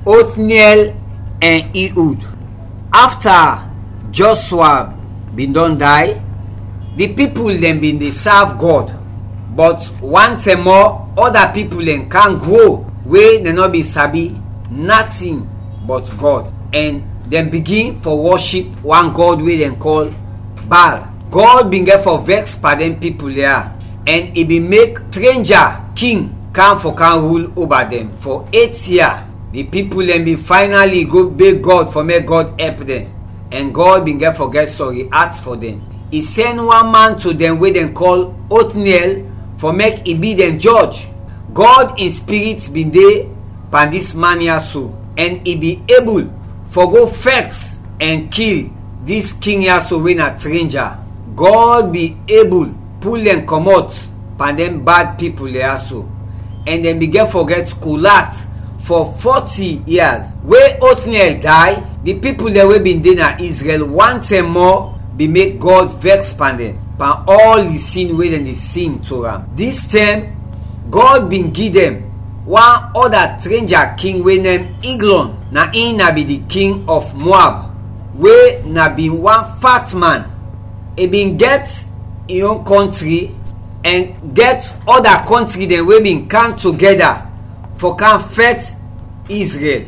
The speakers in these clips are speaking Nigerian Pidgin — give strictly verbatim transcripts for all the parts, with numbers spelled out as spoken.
Othniel and Ehud. After Joshua bin don die, the people dem bin dey serve God, but one time more other people dem can grow wey dem no be sabi nothing but God, and dem begin for worship one God wey dem call Baal. God bin get for vex for dem people there, and e bin make stranger king come for can rule over them for eight years. The people dem bin finally go beg God for make God help them, and God bin get for get sorry heart for them. He send one man to them wey dem call Othniel for make e be dem judge. God in spirit bin dey pan this man here so, and he be able for go fight and kill this king here so wey na stranger. God be able pull them comot pan them bad people there so, and dem begin forget Kulat for forty years. Wey Othniel die, the people there wey been dey na Israel one time more be make God vex pan them pan all the sin wey dem dey sin to am. This time God been give them one other stranger king wey name Eglon. Na him na be the king of Moab, wey na been one fat man. He been get him own country and get other country dem wey been come together for can fight Israel.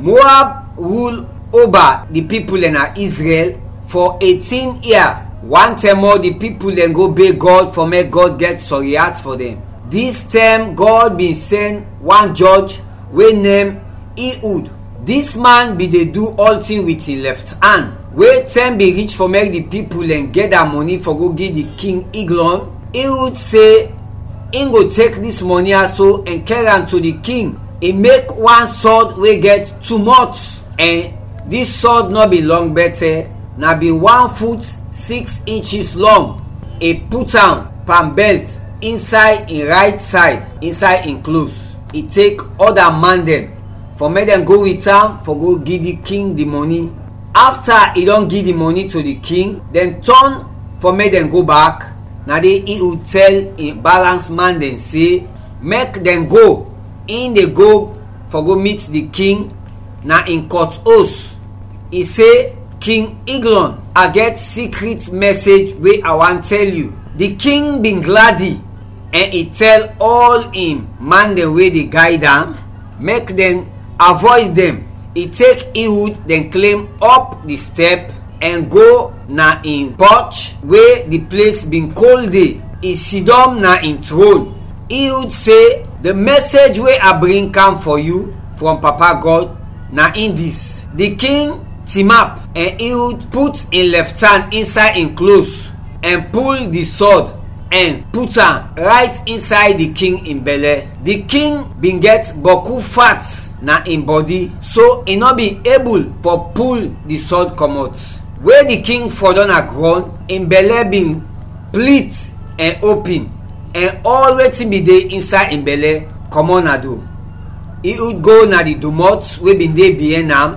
Moab rule over the people in Israel for eighteen years. One time more the people then go beg God for make God get sorry heart for them. This time God been send one judge wey name Ehud. This man be dey do all thing with him left hand. Wey time be reach for make the people and get their money for go give the king Eglon. Ehud say him go take this money also and carry am to the king. He make one sword wey get too much, and this sword no be long better, na be one foot six inches long. He put am palm belt inside in right side inside in clothes. He take other man dem for make dem go with am for go give the king the money. After he don give the money to the king, then turn for make dem go back. Na dey he would tell a balance man dem say make dem go. In dey go for go meet the king na in court house. He say, King Eglon, I get secret message wey I wan tell you. The king been glady, and he tell all him man dem wey dey guide am make dem avoid them. He take Ehud then climb up the step and go na in porch wey the place been cold day. He sit down na in throne. Ehud say, the message wey I bring come for you from Papa God na in this. The king team up, and Ehud put in left hand inside in clothes and pull the sword and put am right inside the king in belly. The king been get boku fat na in body, so he no be able for pull the sword comot. Where the king for down a ground, in belly been split and open, and all wetin be dey inside in belly comot na do. He would go na the domot wey been dey behind am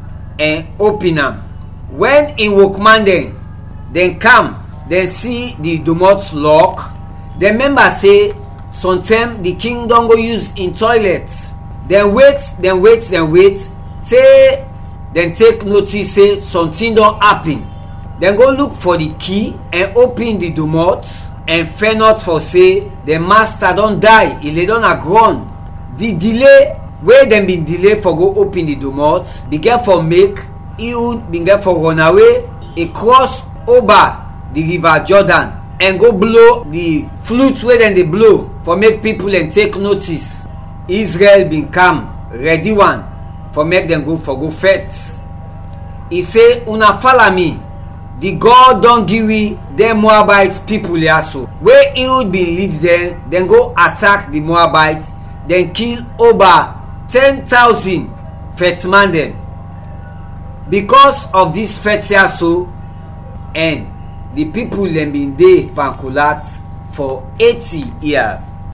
and open am. When in workman dem dem come, dem see the domot lock. Dem remember say sometime the king don go use in toilet. Dem wait, dem wait, dem wait say dem take notice say something don happen. Dem go look for the key and open the domot, and fear not for say the master don die, he lay down a ground. The delay wey dem been delay for go open the domot begin for make Ehud begin for run away. He cross over the river Jordan and go blow the flute wey dem dey blow for make people and take notice. Israel been come ready one for make them go for go fight. He say, una follow me. The God don give we them Moabite people here so. Where Ehud been lead them, then go attack the Moabites, then kill over ten thousand fet man them. Because of this fet here so, and the people them been dey Pankulat for eighty years.